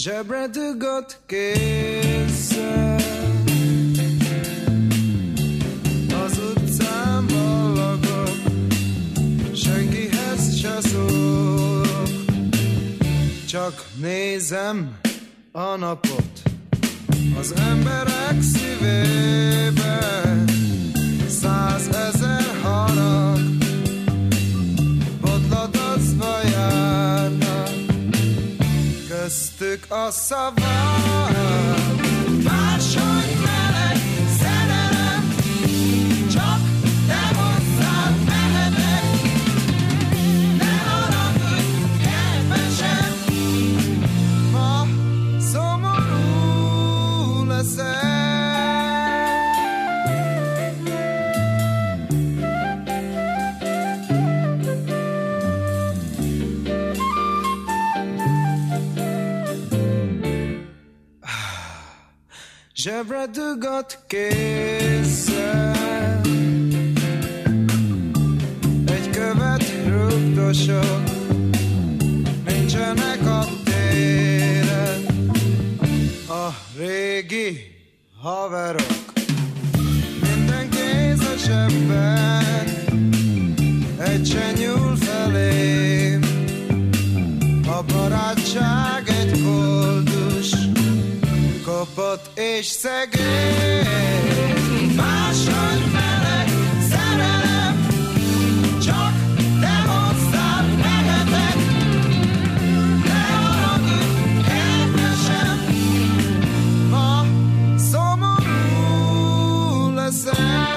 Zsebre dugott kézzel, az utcán ballagok, senkihez se szólok, csak nézem a napot az emberek szívében. 100 000 harag bodladozva járnak, köztük a szavak. Máshogy meleg szerelem, csak te hozzád mehetek. Ne haragudj, kedvesem, ma szomorú leszel. Zsebre dugott kézzel, egy követ rúgdosok, nincsenek a téren a régi haverok. Minden kéz a zsebben, egy se nyúl felém, a barátság egy koldus, kopott és szegény. Máshogy meleg szerelem, csak te hozzád mehetek. Ne haragudj, kedvesem, ma szomorú leszel.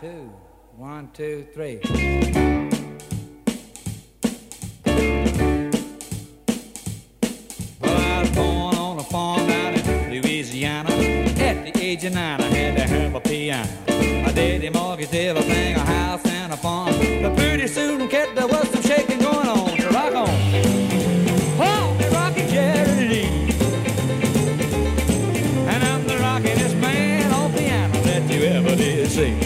two, 1, 2, 3. Well, I was born on a farm down in Louisiana. At the age of 9, I had to have a piano. My daddy mortgaged everything, a house and a farm. But pretty soon, kid, there was some shaking going on. So rock on. Oh, the rockin' Jerry Lee. And I'm the rockin'est man on piano that you ever did see.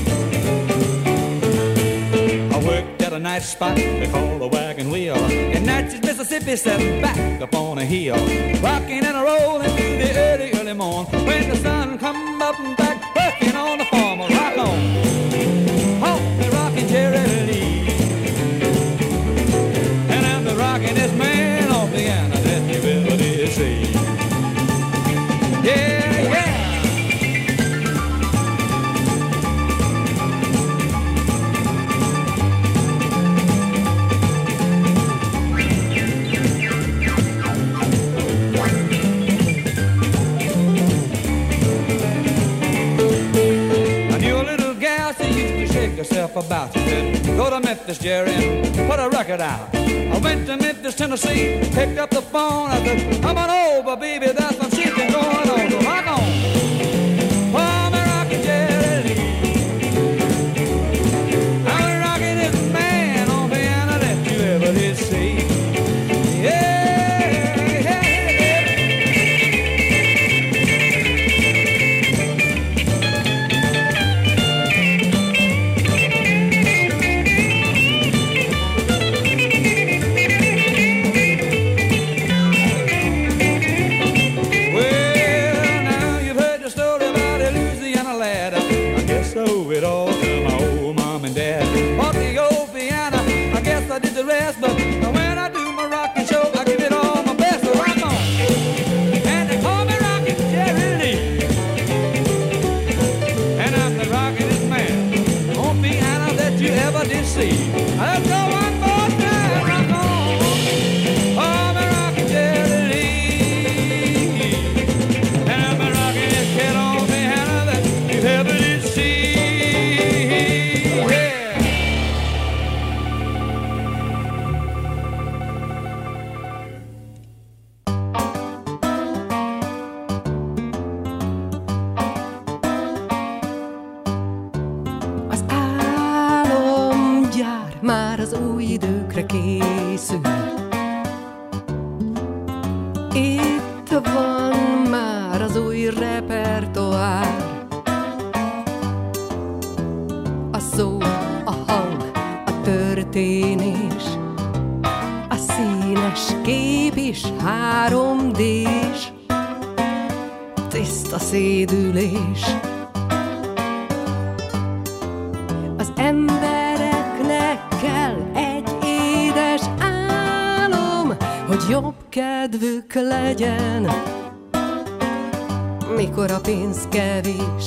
I worked at a nice spot they call the Wagon Wheel in Natchez, Mississippi, sitting back up on a hill, rocking and rolling through the early, early morn. When the sun come up and back, working on the farm, rock on. Oh, the rockin' Jerry Lee. And I'm the rockin'est man on piano that you ever did see. Yeah, yeah. Yourself about you said, go to Memphis, Jerry, and put a record out. I went to Memphis, Tennessee, picked up the phone. I said, come on over, baby, that's some shit that's going on. So rock on. Oh, me rockin' Jerry Lee. I'm rockin' this man on piano that you ever did see. Yeah. But when I do my rockin' show, I give it all my best. So rock on. And they call me Rockin' Jerry Lee. And I'm the rockin'est man on piano that you ever did see. Let's go one more time. Rock on. Oh, me Rockin' Jerry Lee. And I'm the rockin'est kid on piano that you ever did see. Már az új időkre készül. Itt van már az új repertoár. A szó, a hang, a történés, a színes kép is 3D-s, tiszta szédülés. Az embereknek kell egy édes álom, hogy jobb kedvük legyen, mikor a pénz kevés.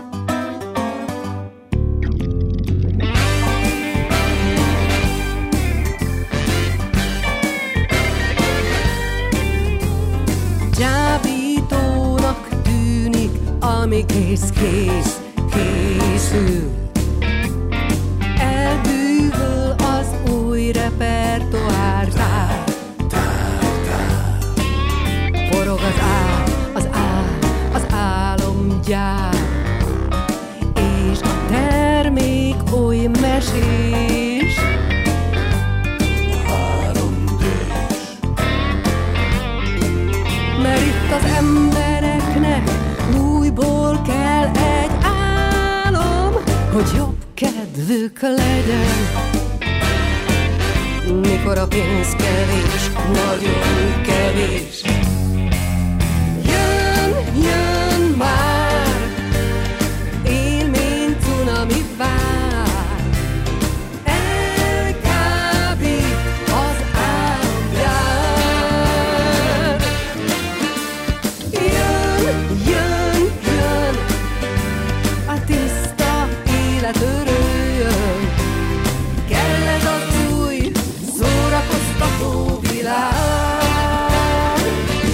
Csábítónak tűnik, ami készül. Elbűvöl az új repertoár. Forog az álomgyár, és a termék oly mesés. 3D-s. Mert itt az embereknek újból kell egy álom, hogy jobb kedvük legyen, mikor a pénz kevés, nagyon kevés. Jön már, élmény cunami vár, elkábít az álomgyár. Jön, a tiszta élet örüljön, kell ez az új szórakoztató világ.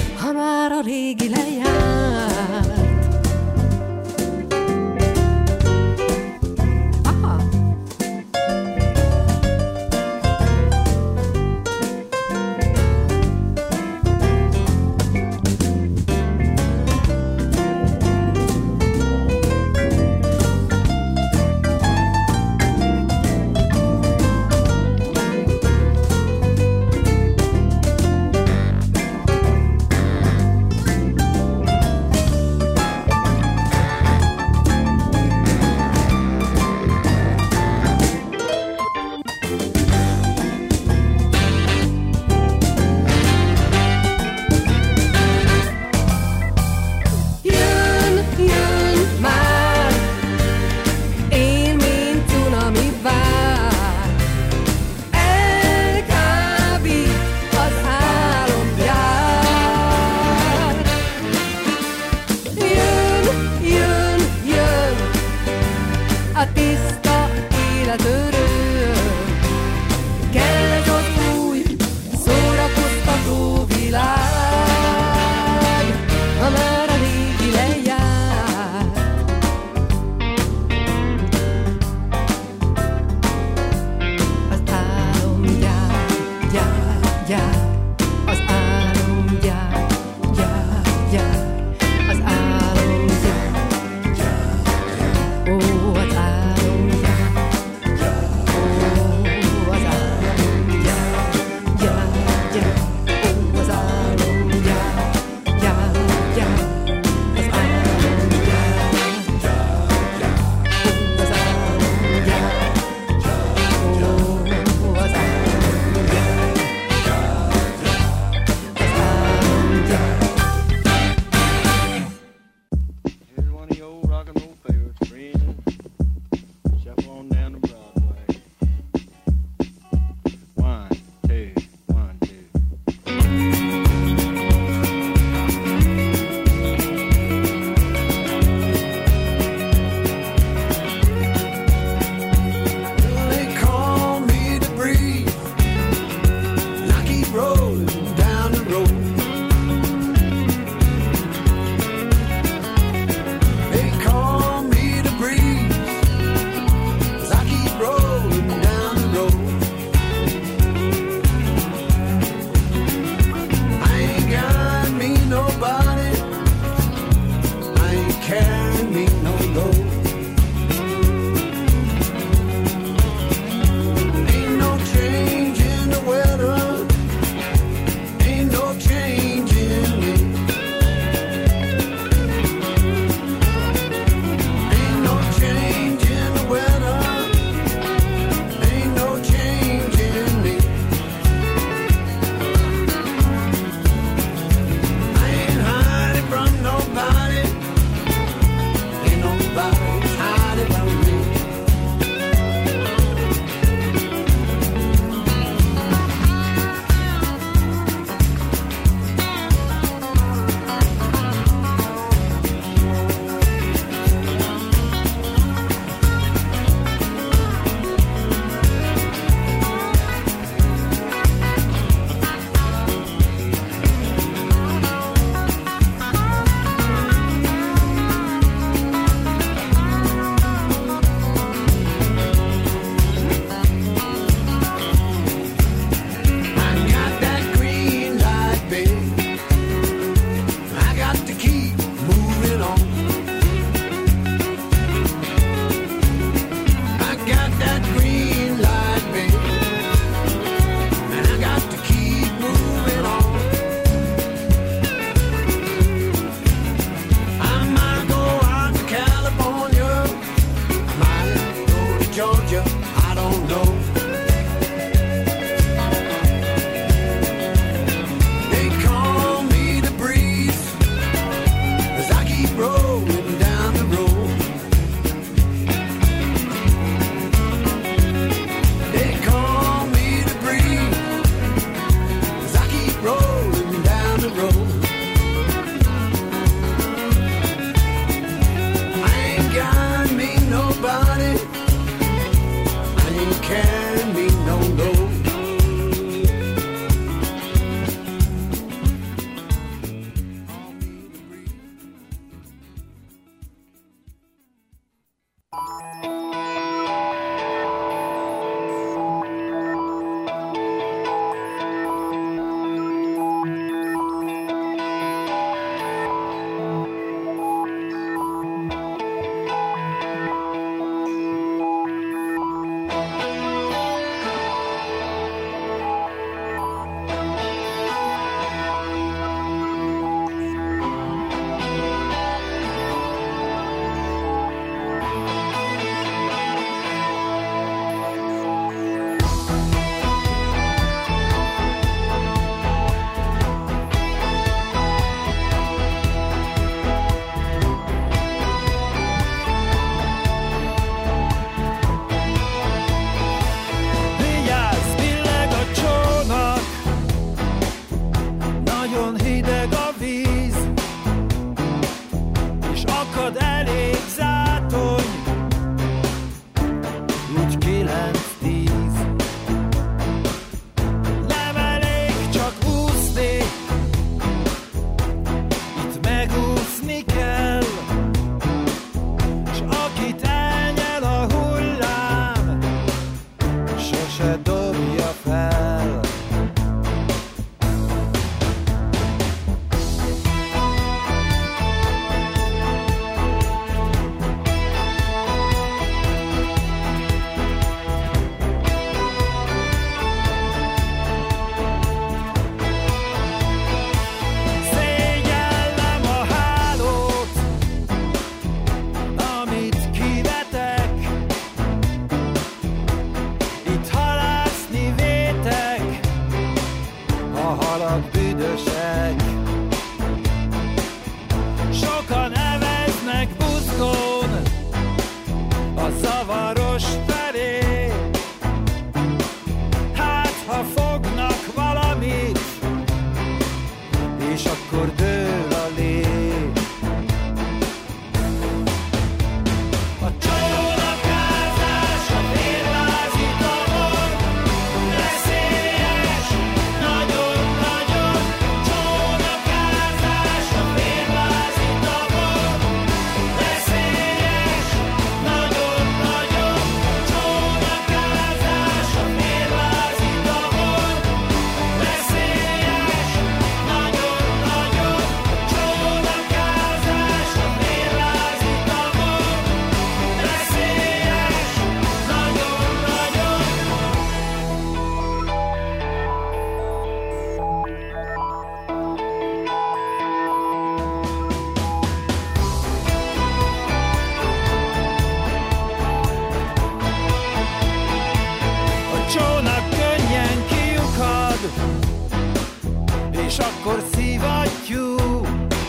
és akkor szívattyú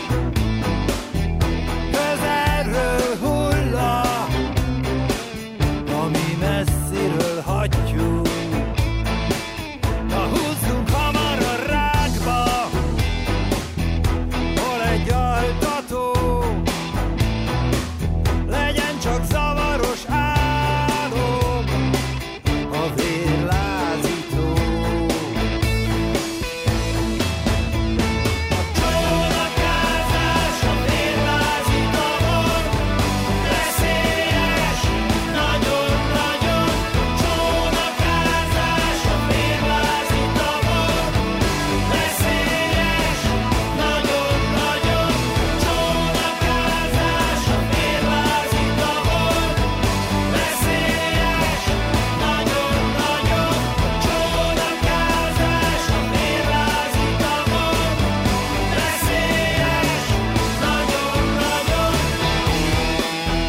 közelről hulla, ami messziről hattyú. Na húzzunk hamar a rákba, hol egy altató, legyen csak zavaros álom, a vérlázító. A csónakázás, a vérlázítóban veszélyes, nagyon-nagyon. Csónakázás, a vérlázítóban veszélyes, nagyon-nagyon. Csónakázás, a vérlázítóban veszélyes, nagyon-nagyon. Csónakázás, a vérlázítóban veszélyes, nagyon-nagyon.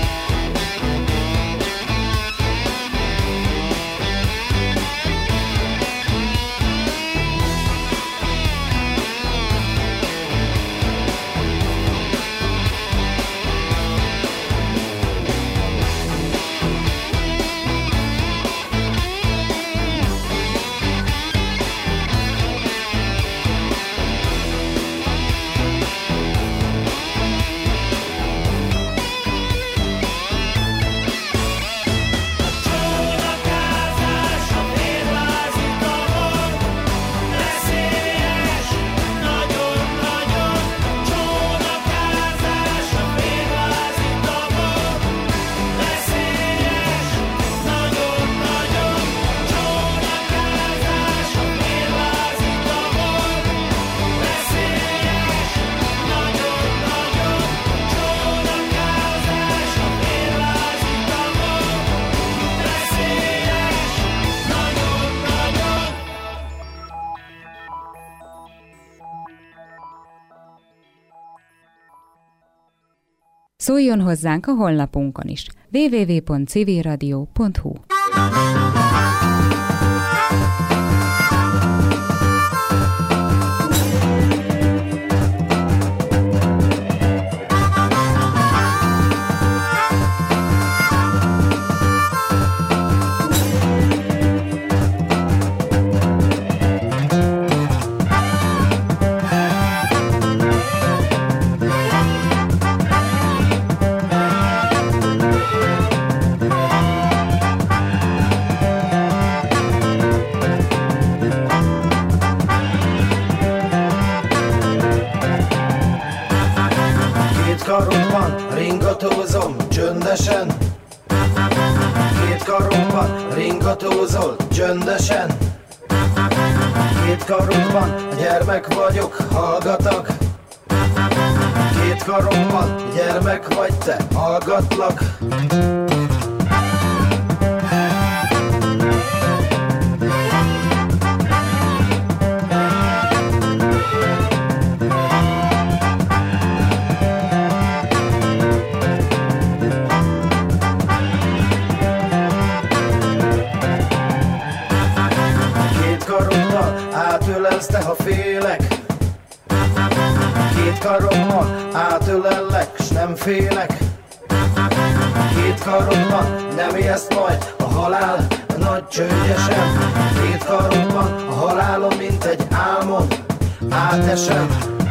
Csónakázás, a vérlázítóban veszélyes, nagyon-nagyon. Csónakázás, a vérlázítóban veszélyes, nagyon-nagyon. Csónakázás, a vérlázítóban veszélyes, nagyon-nagyon. Csónakázás, a vérlázítóban veszélyes, nagyon-nagyon. Szóljon hozzánk a honlapunkon is www.civilradio.hu. Két karomban ringatózom csöndesen, két karomban ringatózol csöndesen, két karomban gyermek vagyok, hallgatlak, két karomban gyermek vagy te, hallgatlak. Két karommal átölelsz te, ha félek, két karommal átölellek, s nem félek. Két karommal nem ijeszt majd a halál nagy csődjesen, két karommal a halálom, mint egy álmon átesem.